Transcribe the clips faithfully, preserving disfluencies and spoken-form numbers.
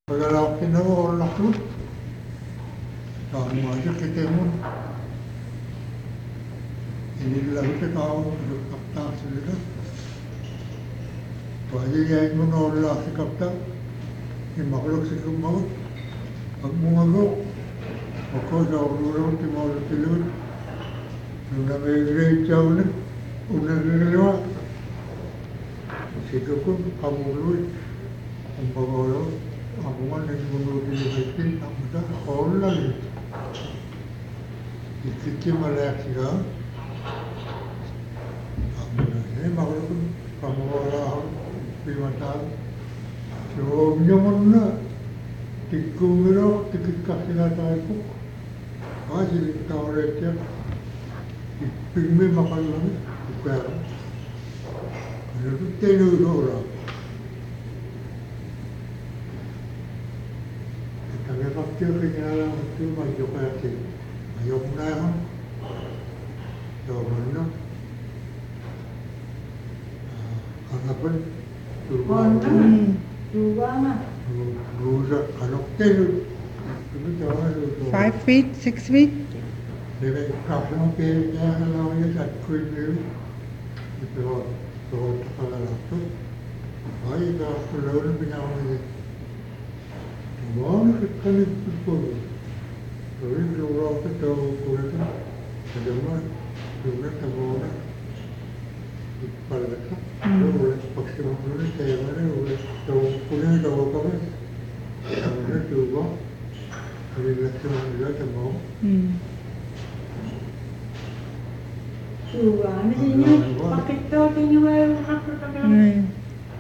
Pagkalaki na mo, wala ko. Saan mo aja kita mo. Inilang kita kau, kapta sila. Pwede yan mo na wala si kapta. Imaklog si kumagot. Pag mungagok. Ako sa ururong timawala tilun. Nung na may grade siya ulit. Unang niliwa. Sige ko, kamuloy. Ang pagkakaw. Ako nga nagmunod din ako sa ako lang. Ikikip malak siya. Ako na eh, makulog. Kamukala ako. Pimatag. So, niya mo na. Tigkumiro, tigikak sila tayo po. Ah, silik tao rin siya. Ipigmi makalang. Ipera. Ano ito? Tinuro. Kami kaptiyo kinala kaptiyo medyo kaya si ayok na yan. Yaman na. Kanapan, turba ako. Turba na. Rusa, kanok tayo. Five feet, six feet? Dili, kapang pili niya lang yun at kuy niyo. Ito, ito, takalala ito. Ay, kakulaw na pinakalit. Mana kita ni pun, tapi orang tu tahu kulit tu, macam juga tahu orang, pada tak, orang pakai orang saya mana orang tahu kulit tahu apa kan, orang tu juga, ada macam mana tahu. Turba ni dia pakai tu dia jual apa pakai.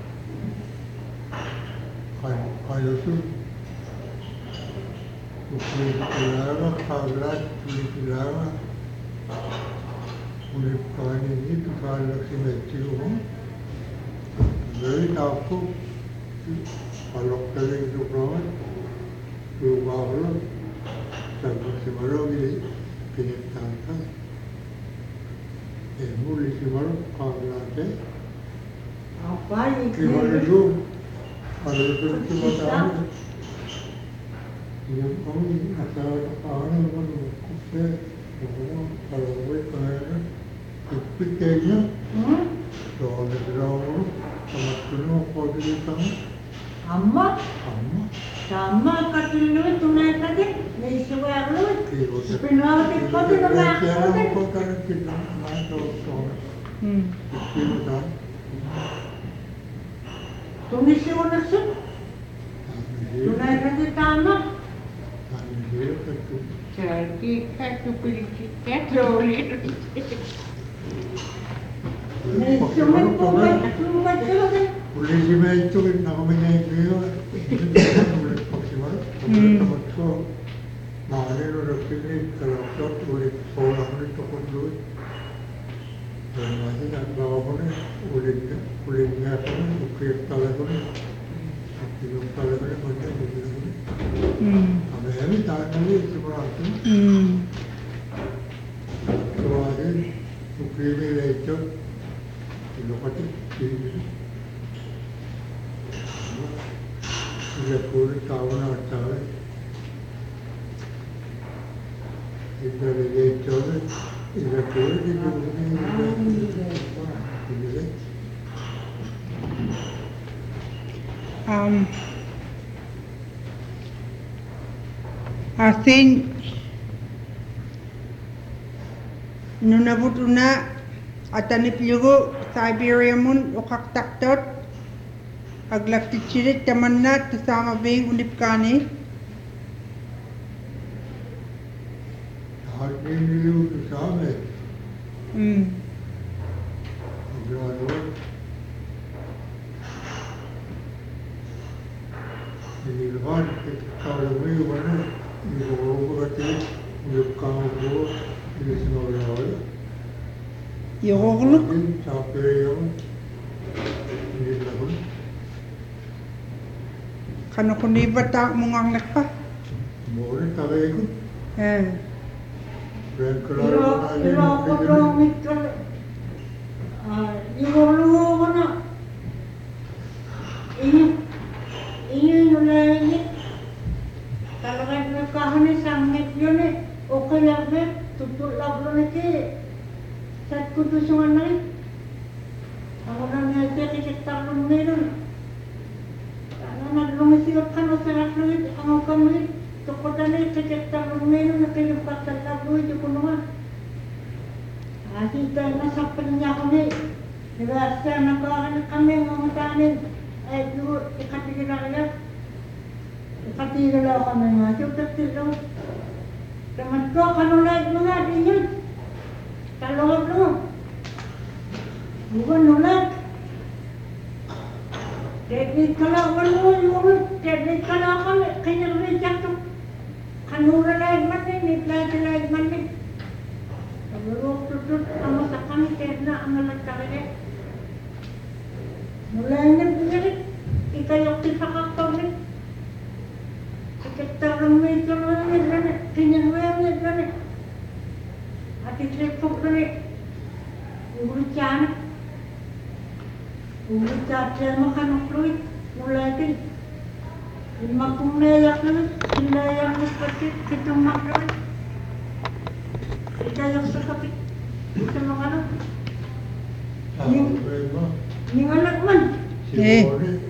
Kayu kayu tu. Kulit kelapa, kagak kulit kelapa, kulit kain ini tu kalau si macam tu, jadi aku kalau kali itu kawan, tu bawa, sampai si malu ini kini tangkap, eh muli si malu kagak ada, Apa ini? kemarin itu, kalau itu cuma tahu. Yang kami asal kawan pun kumpul, kalau mereka kawan, ikutnya, soal drama, sama tuno kau di sana. Amma, Amma, sama katil lu tunai tadi, ni suara lu. kau Pinawat ikut tu nama aku Jangan kan. kau kan kita masuk soal. Kita Tunis suara su, tunai tadi tanah. Jadi satu pilih kita boleh. Ni cuma cuma cuma cuma. Polisi itu nak mengenai dia, boleh maksimal. Kalau mana orang pilih kalau tak boleh orang ni takut dulu. Dan masih nak bawa pun boleh boleh ni apa ni ukir tahu pun. Kita tahu pun macam tu. Kami ini tak tahu seberapa. So ada ukir ni lecet. Kita pasti ini. Ia kulit kawan ada. Kita lecet. Ia kulit itu ini. Um, I think nung nabuto na atanip yugo Siberia mun ukak taktot aglafti chirit taman na tasama bing unip kani. Hari ini itu sama. Hmm. Graduate. Ini lepas kalau ini mana ini orang berarti ini kau tu ini semua orang. Yogluk. Ini sampai yang ini lawan. Kano kundi bata mungang nakpa. Boleh tak ikut. Eh. Dan kalau Iro ada iro ko ro mikal. Ah, iro lu mana? Ini ini nulai ni sangit yun eh. O kaya be, tutulak lo na ki. Sa kutusungan na rin. Ako na niya siya kikitar lo meron. Ano naglumisigot ka no sa lakluid, ang kamulit. Tukotan na kikitar lo meron na kilipat sa lakluid yung kunuha. Kasi tayo nasapin niya ko ni. Diba, sa nagkakan kami mga tanin. Ay, duro, ikatigil kaya. Ikatigil ako kami nga. Tututil lang. Teman ko, kanulad mo nga din yun. Talungag mo. Bukan nulad. Teknik ka lang, ano yung teknik ka lang kami. Kinarridyak to. Kanulad man din, itlad-ilad man din. Nagulog tutut, ang sa kami, kahit na ang nalagkakaya. Mulai na pinyarit. Ikayok tisakakaw rin. Ikittarang may tulungan nila na. Kinyaruyan nila na. At itripok na rin. Ulit siya na. Ulit siya siya makanukluit. Mulai din. Lima kong nayak na rin. Sinayak na pati kitumak na rin. Ikayok sa kapit. Sa mga ano. Yung anak man. Eh.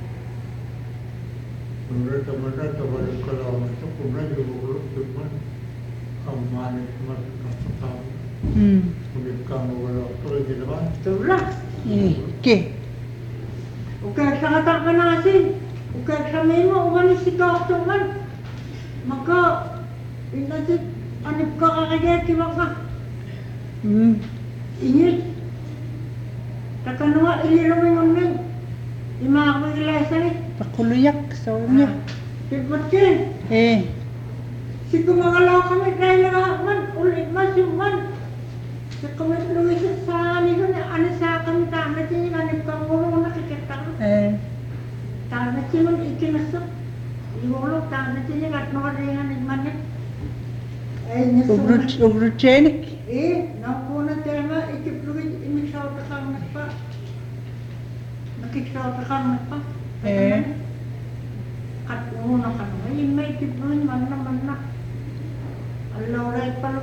Menurut teman-teman, teman kalau itu pernah juga cuman kemarin cuma kasih Hmm. Kulit kamu kalau kalau di depan. Itulah. Eh, okay. Ukay sa katak ka na kasi. Ukay sa memo, umalis si doktor man. Maka, inasit, anip ka kakagaya, tiwag ka. Hmm. Ingit. Takanunga, ililawin mo nun. Ima ako ilasa ni. Pakuluyak sa unya. Tibat ka. Eh. Si kumagalaw kami kaya nga man. Ulit mas yung man. Si kumit luwis sa ani ko na ano sa kami tama siya yung anip kang ulo nakikita ko. Eh. Tama siya man ikinasap. Iwolo tama siya yung at nakaringan ng manip. Ay, nasunod. Ugruchenik. Eh, nampuna tema, ikipluwid, imisaw ka kang pa. Nakisaw ka kang pa. Eh. At una ka na, ay, may ikipluwid, man na, man na. Alaw ray pala.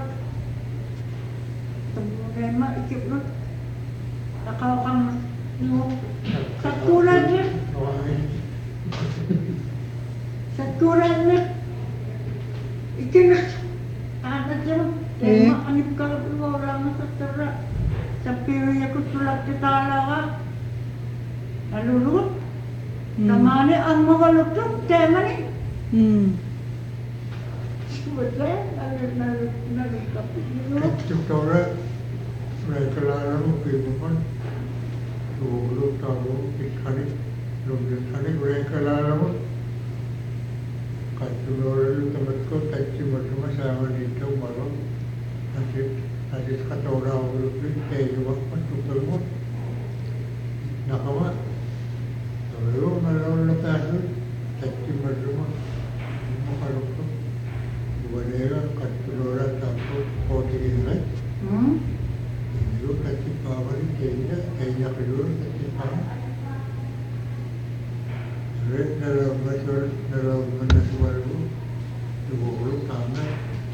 Tema, ikipluwid. Takaw kang, no. Sa tulad niya, sa tulad niya, ikinas, anak niya, Eh. tema, anip ka orang sa tara. Sa periya ko tulad ti tala ka. Nalulunod. Hmm. Namani ang mga lutok, tema ni. Hmm. Wala, nalulunod. Itu orang mereka lalu kehidupan dulu tahu ikan lebih ikan mereka lalu kacau lalu temanku kacau macam sama di itu malam nanti nanti kata orang lebih kayak apa tu kalau nak apa lalu malam lepas tu kacau macam kalau tu boleh kacau orang tahu kau tinggal Hmm? Itu kacau kawan kayaknya kayaknya kedua kacau kawan. Red dalam masuk dalam menasuar itu dua puluh tahun.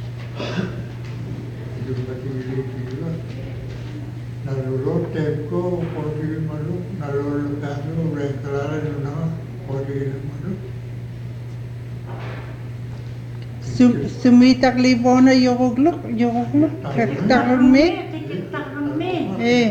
Itu kacau milik juga. Nalur tempo kodi malu nalur kamu mereka lana kodi malu. Sum sumitak libona yogogluk yogogluk kaktarun me. Tikit-takon me. Eh.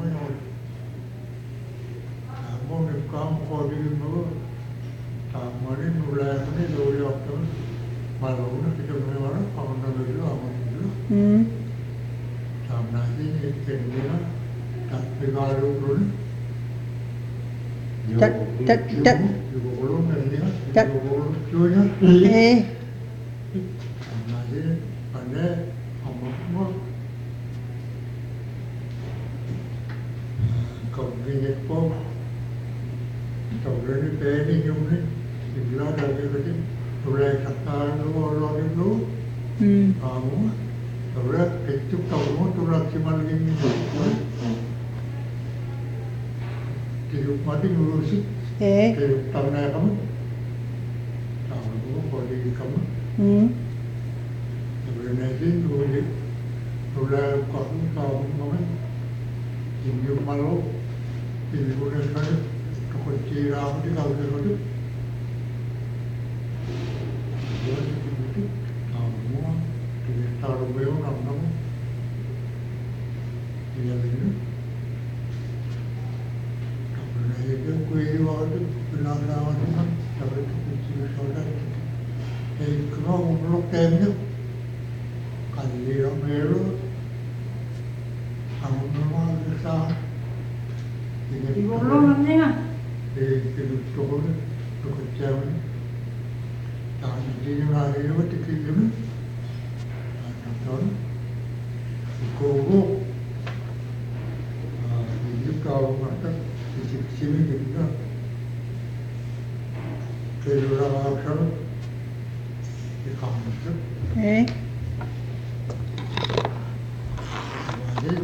Kamu ni kamu kodi malu. Kamu ni mulai ni dua waktu malu ni kita mana kamu nak beli apa ni? Hmm. Kamu nanti ni kena tak pengaruh pun. Tak tak tak. Dua puluh ni ya. Tak. Dua puluh cuy ya. Eh. Nanti pada apa kau ni pun kau ni peni ni sebelah lagi lagi mulai kata lu orang itu Hmm. kamu orang itu kamu tu lagi mana ni hidup mati ngurusi Eh. hidup tanah kamu kamu kau di kamu Hmm. malu ini boleh kan takut ciram di kalau itu jadi itu semua di taruh beo nam ini ini karena itu kue waktu benar benar kan tapi itu cium saudara eh kalau belum temnya kan dia melu kamu memang bisa Di bawah nanti nggak? di hidup turun bekerja tahun ini lagi itu tiga jam tahun kubu hidup kau mata di sini juga keluar asal di kampus Eh, jadi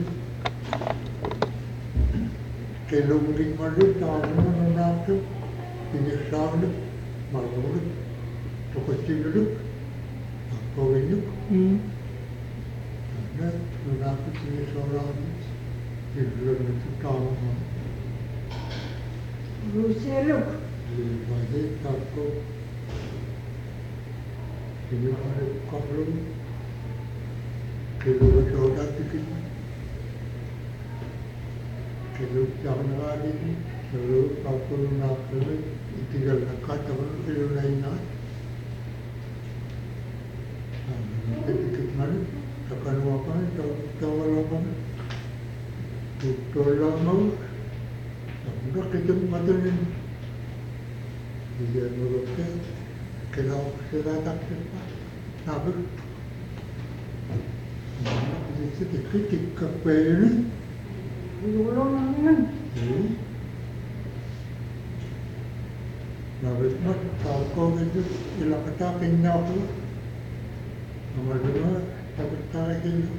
Kelung lima tu tahun enam tu, ini tahun tu, malu tu, tu kecil tu, kau ini, hmm. ada sudah kecil seorang di bulan itu tahun, Rusia lu. di mana satu, ini ada kalau kelung seorang tu, kelung jangan lagi, kelung satu nak kelung tinggal dekat teman kelung lain nak. Sedikit mana, takkan apa, tahu apa, itu lama, sudah kita macam ni, dia mula kalau sudah tak sempat, tapi sedikit kita pernah, Di bawah nanti nggak? nabi mat tahu itu ilah kata kenyap tu. Nomor dua, tak tarik itu.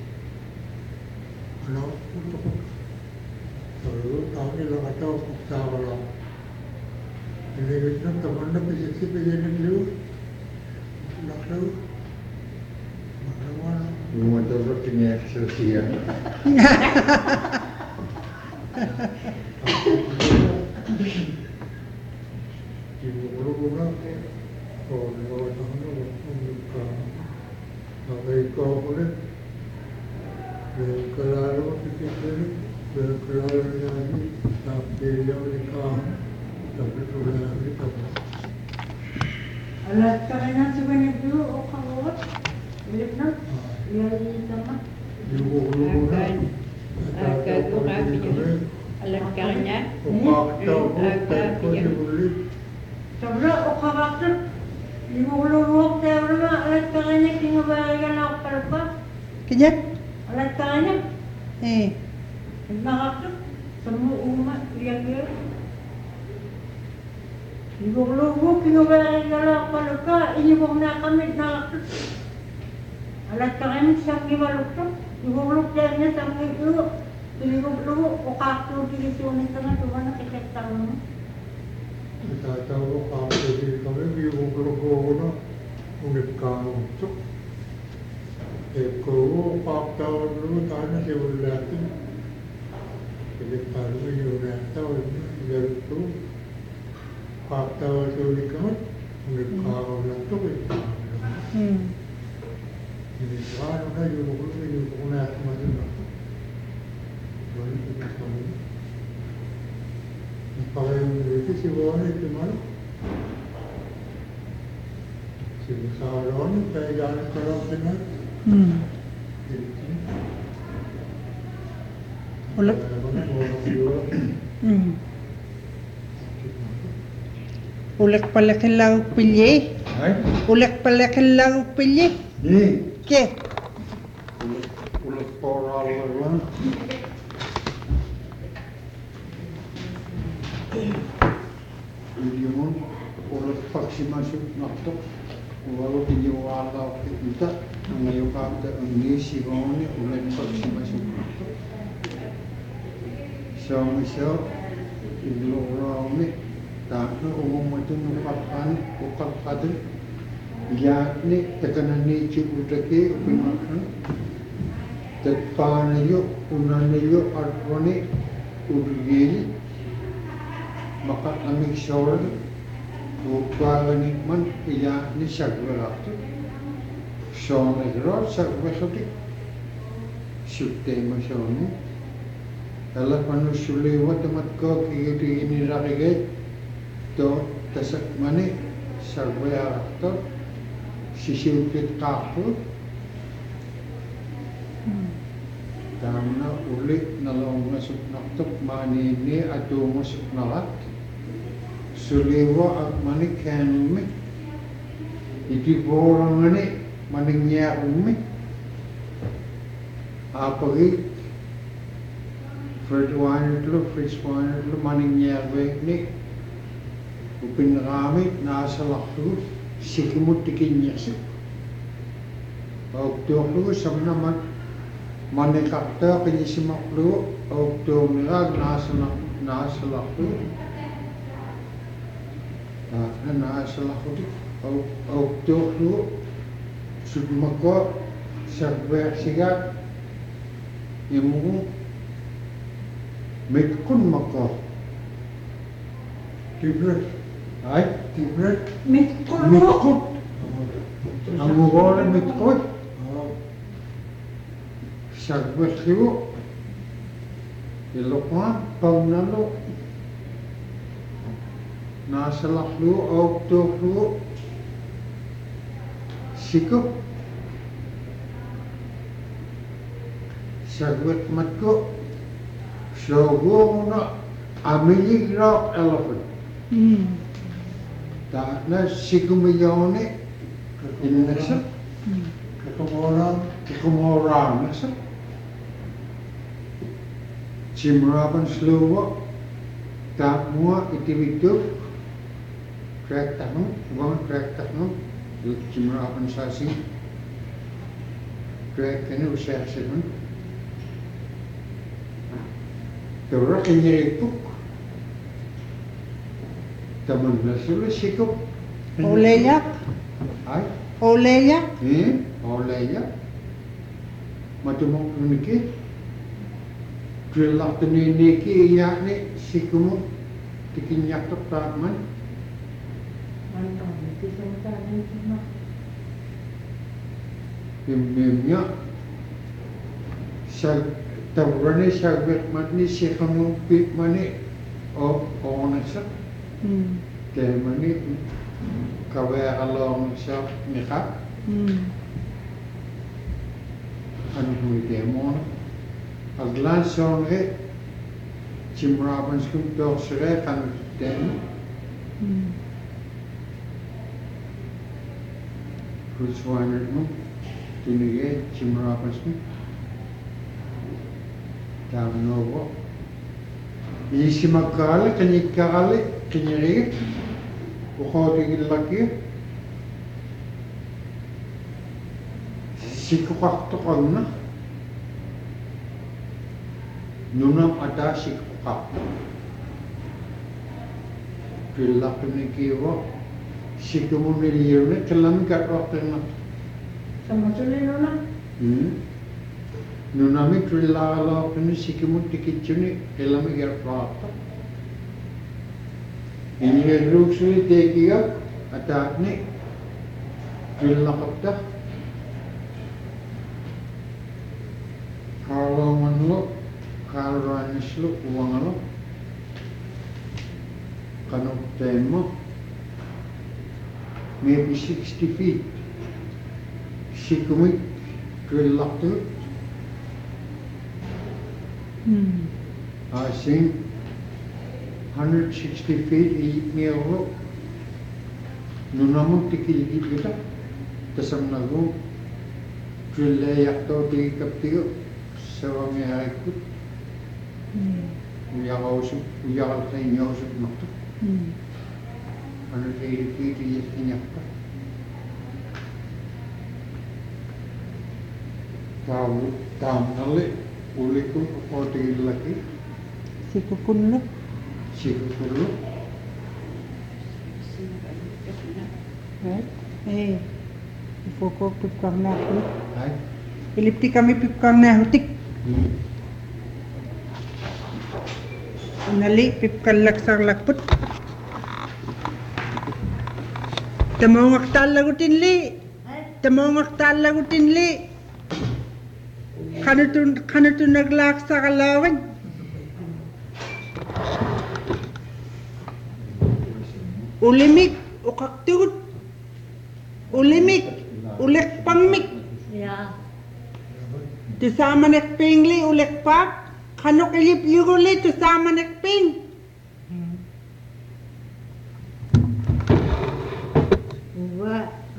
Kalau untuk kalau tahu ni lo kata uksa kalau ini kita teman nak pergi pergi ni dulu, nak tahu mana Rumah tu punya sosial. ibu guru nak kalau tahu nak buka apa itu boleh. Kalau kita kalau lagi tapi yang nikah tapi sudah nikah. Alat karena sebenarnya dulu orang buat, boleh nak? Dia di sana. Ibu guru nak. Agak kurang punya alat karena Omak tahu tak boleh boleh. Sebenarnya orang waktu lima puluh waktu orang alat karena tinggal bayarkan apa apa. Kejap. Alat karena Eh, nakakit semua umat lihat-lihat. Ibu belum pingubayan kalau kalau ini bukan kami nakakit. Alat kami sampai balok tu, ibu belum jangan sampai itu. Ibu belum okak tu di sini tengah tu mana kita tahu. Kita tahu kalau jadi kami ibu guru nak unikkan untuk Eko fakta dulu tanah si ulatin, jadi baru ini ulatin jadi tu fakta ulikan ulikan ulatin itu. hmm. Jadi sekarang ada juga guru juga ulatin macam tu. Baru kita tahu. Kalau yang itu si bawah itu mana? Si besar orang saya jangan kerap dengar. Hmm. Ulit. Hmm. Ulit pala kailangan pilye. Hai? Ulit pala kailangan pilye. Ni, Ke? ulat ulat koral lah. Ini pun ulat vaksinasi nak. Walau di Jawa kita ngayon kata ini si gawani ulat vaksinasi nak. Sama siapa itu orang ni tak umum macam nukapan nukapan ya ni tekanan ni cukup terkait pemakan. Tepan yo, unan yo, arwani udugili makat amig sor upaganit man iya ni sagwalakto son egro sagwasoti suttema soni ala panusuliwa tamat ko kigiti ini rakigay to tasak mani sagwalakto sisiupit kapo Karena ulit na lang masuk naktok manini ato masuk nalat suliwa at manik kanmi iti borang ani maningnya umi apagi Fred Weiner dulu Fritz Weiner dulu maningnya ni upin ramit nasa lakto sikimut tikin nyasip waktu dulu sama Manikakta kinisimaklu Okto nila naasalaklu Naasalaklu Okto lu Sudmako Sagwer sigat Imu Mitkun mako Tibret Ay Tibret Mitkun mo. Mitkun Ang mugol mitkun Sagwasliwo Ilokwan Paunalo Nasalaklu Oktoklu Sikop Sagwat matko Sogona Amilig rock elephant Hmm. Takna sikumiyone Inasa Kekemoran, Kikumoran nasa Simrapan Slowa Tapmua itiwiduk Trek takno Uang trek takno Simrapan sasi Trek kani usah siman Tora kenyeripuk Taman nasula sikop Oleyak, Ay oleyak. Eh Oleya Matumok niki Drilak niki iya ni sikumu Tikinyak tetapman Mantap, itu sebentar ini cuma. Bim-bimnya Sag Tawrani sagbet matni sikamu pit mani O Onasak Hmm. Kaya mani Kawaya along sa Mika Hmm. Ano kung demon Aglan songe Chimraban skum doksere kan den Hmm. Kutswaner mo Tinige Chimraban skum Tamnovo Isi magkala Kanyikali Kanyiri Ukotigil laki Sikukakto na Nunam ada sikukakto Pilak ni kiwa Sikumuniliyo na Kalami katwakto na Sama sulit nona. Nunami trilala ni sikumun tikitsuni Kalami katwakto Ini ruksuli tekiga Atak ni Trilakapta Kalau manlo Kalau anislo uangalo Kanok tema Maybe sixty feet Sikumit Trilakto Hmm. I think one hundred sixty feet iit niya ako Nunamong tikilgit kita Tasam nago Trilayak to tikap tiyo Sawang yakut Hmm. Uyakausap Uyakal sa inyo usap nakto Hmm. one hundred eighty feet iyas kinyak pa Tahu Tam nali Uli ko o tigil laki Si kukunlo. Sikukulo Right? Eh. Ifoko pipkang na ako. Ay Ilipti kami pipkang na hutik. Hmm. Nali pipkallak sarlakput. Tamongak talagutin li. Tamongak talagutin li. Kanutun kanutun naglak sa kalawan. Ulimik ukaktugut. Ulimik ulek pangmik. Ya. Tusama nekpingli ulek pak. Kanok ilip yuguli tusama nekping. Uwa.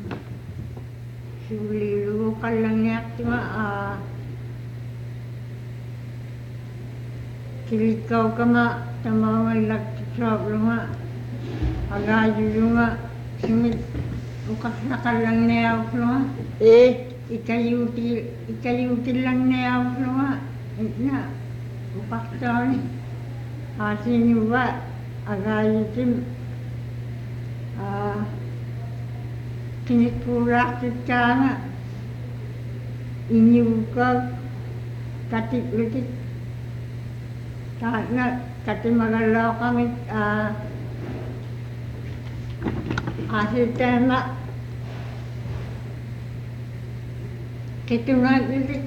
Sulilu kalang yak nga ah. Kilikaw ka nga tama may lagtisab nga. Agayo nga simit ukas na kalang niyaw nga. Eh, Ikayutil ikayutil lang niyaw nga. Na ukas taon. Asin yung ba agayo tim ah kinikurakit ka nga. Inyukag katik-litik. Kahit nga, kati magalaw kami, ah, asil tema. Kito nga, litik.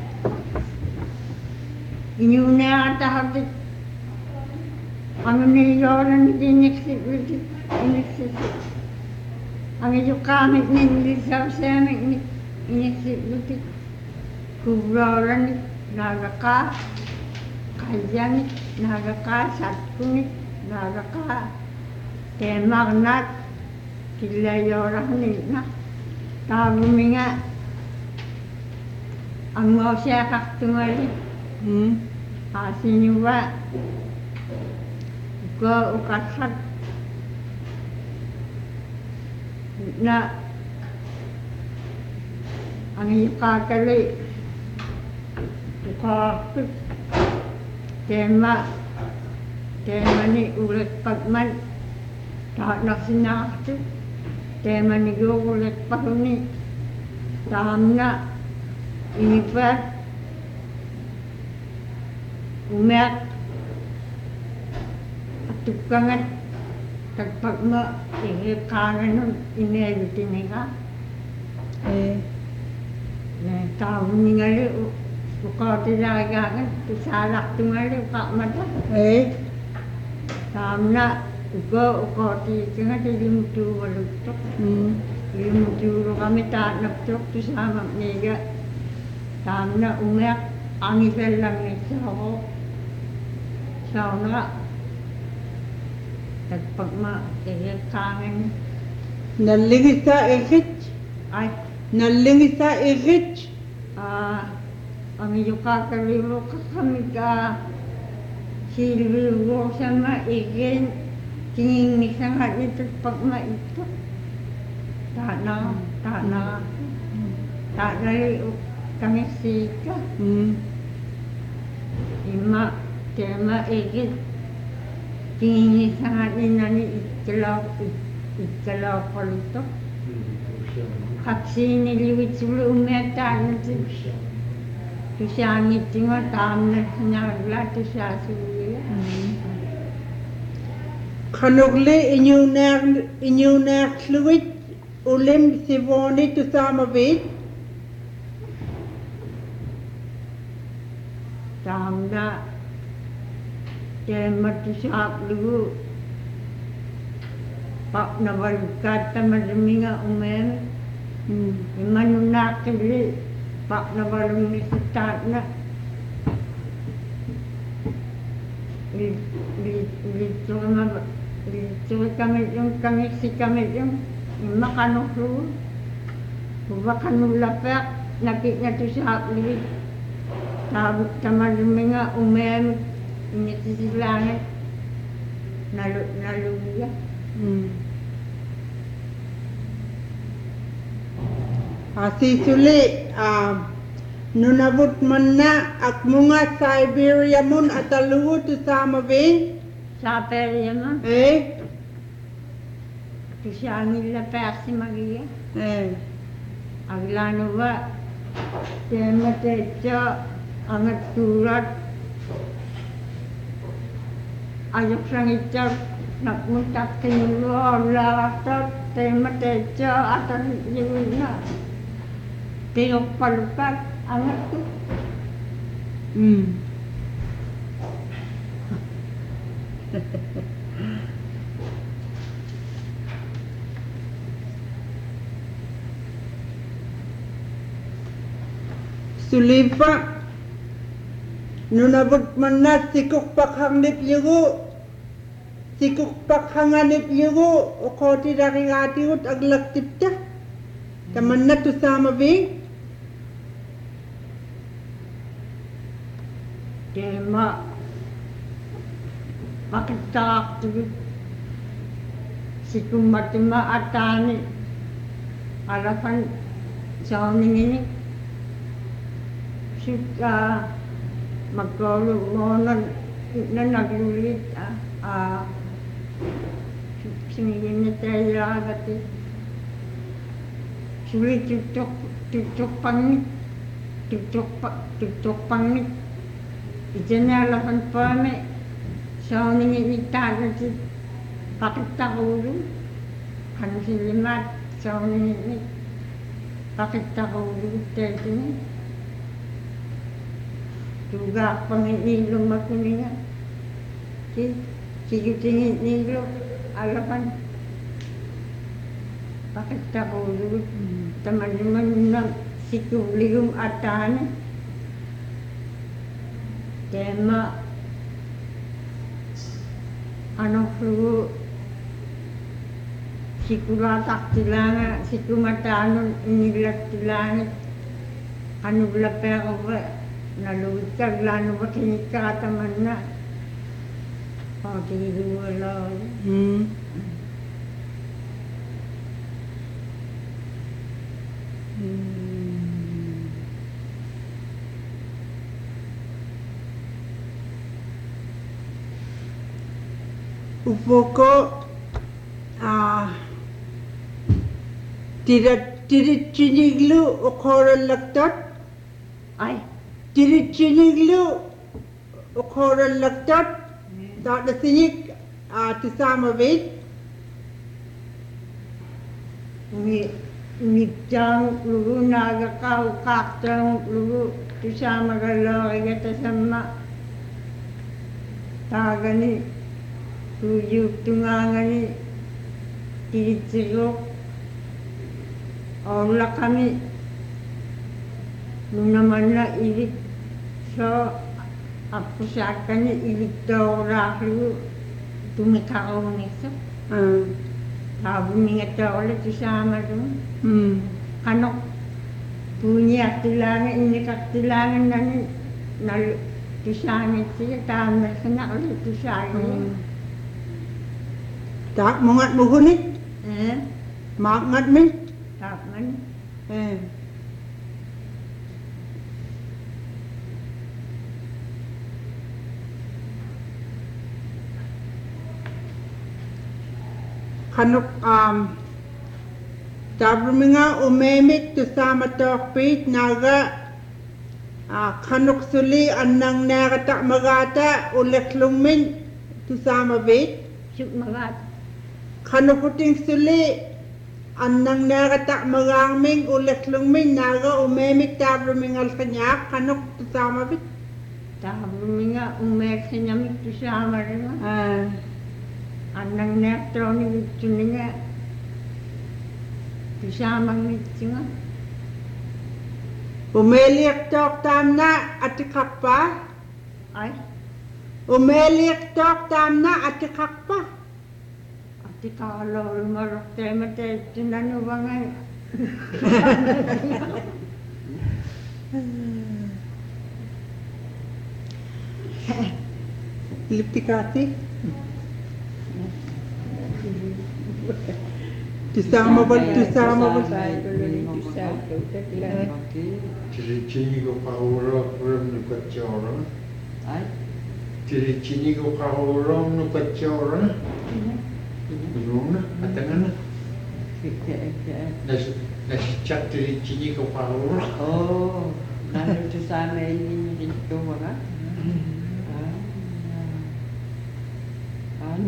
Inyuna at hatik. Ang niyoran, iniksip, litik, iniksip. Ang iyo kamit, nilisaw sa amin, iniksip, litik. Kubroran, nagaka. Kayanit, nagaka, satkunit, nagaka, temagnat, kilayorang nina. Tabumi nga, ang mga siya kaktungali, hmm. asin yung ba, ko ukasat, na, ang iyo kakali, ukakit, tema, tema ni ulit pagman, tahat na sinakti, tema ni go ulit pagni, taham na, inipat, umek, atukangat, tagpagma, ihip kanan nun, inelutin ka, Eh, na taham ni ngali, Bukaw tilagangan, tisalak tungali, kak mata. eh, Samna, uko, uko, tikinga, tilimutu walutok. hmm. Ilimuturo kami, tanaptok, tisama niga. Samna, umek, angisal lang ni Sao. Sao na, tagpagma, iyakangan. Nalingis sa ikit. Ay, Nalingis sa ikit. ah, ang iyo kakaliwo ka kami ka silbiwo sama igen tingin ni sa nga ito pag maito tana tana tana liyo kami sika Hmm. ima tema igen tingin ni sa nga inani ikalaw ikalaw palito kaksini liwit sulu umeta nasi Tusangit nga tamna sinagla tusasuya. Kanugli inyo na inyo na kluwit ulim sivoni tusama bit. Tamna tema tusak lugu. Pak na balkat tamadami nga umem. Hmm. Imanunakili. Pak na balong ni sitat na. Lito kami, lito kami yung kami si kami yung makanuhlo. Huwag kanulapek, nakit na to sa hapli. Sabot tamadumi nga umem, inisisilangan. Nalu, naluya. Hmm. Asi suli, ah, nunabot man na at mga Siberia mun at alugo to sama bin. Sa perya man, Eh, to siya nila pasi magiya. eh, Aglano ba, tema techo, angat turat. ayok sang icar nak muntak tinulo lawatot tema tejo atau yuna tiok palukat anak tu. Hmm. Sulipa nunabot man na sikuk pakhangnip yugo sikuk pakhanganip yugo o koti dari atiut aglak tipta taman na tu sama bing Tema pakitak tu si kumatima atani alapan zoning ini suka magkolo mo na na naglulit ah ah singin na tayo agad sulit tutok tutok pangit tutok pa tutok pangit ijannya lapan pame zoning ini tak ada pakitak ulu kan silimat zoning ini pakitak ulu tadi juga pengilum aku ni kan, si si kucing ni lo alapan pakai tahu dulu teman-teman nak si kulium atan tema anak lu si kulatak tilanga si kumatanon inilat tilanga anu belapang apa naluwag lano ba kinikataman na pagkiluwala hmm hmm upo ko ah tidak tidak ciniglu o koral laktat ay Tirit ciniglu o koral laktat tak da sinik ah tisama vet ni ni jang lulu naga kau kaktang lulu tu sama kalau kita sama tagani tujuh tungangani tirik Allah kami nung naman na ilik so aku sakanya ilik dora lu tumikao nito ah tabu ningat oleh tu sama tu hmm kanok punya tilangan ini kat tilangan nani nal tu sama itu tamu kena oleh tu sama tak mongat buhunit eh mangat min tak man eh kanok um Tabrminga umemik tu sama tokpit naga ah kanok suli anang naga tak magata ulek lungmin tu sama bit suk magat kanok puting suli anang naga tak magangming ulek lungmin naga umemik tabrminga kanyak kanok tu sama bit tabu minga umek senyamik tu sama rin ah anang nektronik itu ninga bisa mangit nga umeliak tok tamna atikakpa ay umeliak tok tamna atikakpa ati kalau marok tema te tinanu bangai liptikati Tusama ba tusama ba Ciri-ciri ko kahurap ram nu kacora. Ciri-ciri ko kahurap nu kacora. Belum na, atangan na. Nas nas chat ciri-ciri ko kahurap. Oh, nandun sa sama ini dito mga. An.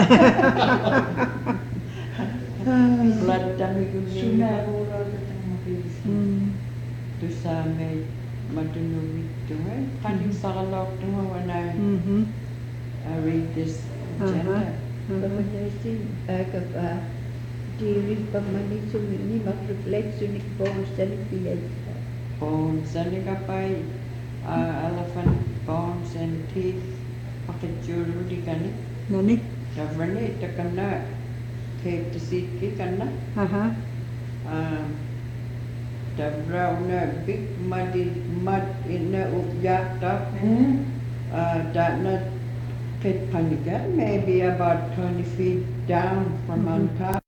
Blood dami ko niya. Sinarura ka ng mabilis. Hmm. Tu sa may madunumit to eh. Kaning sa kalok to wana Mhm. I read this agenda. Pamanasin, agaba, diri pamanisu ni mag-reflection ni bones sa lipiyad. Bones, ano ka pa uh, elephant bones and teeth. Pakitsuro di ka ni. Nani? Davrani, ita ka na. Cake to see ki ka na. Aha. Um, Dabra una big muddy mud in na upyak up. Hmm? Uh, that not pit paniga, maybe about twenty feet down from on top.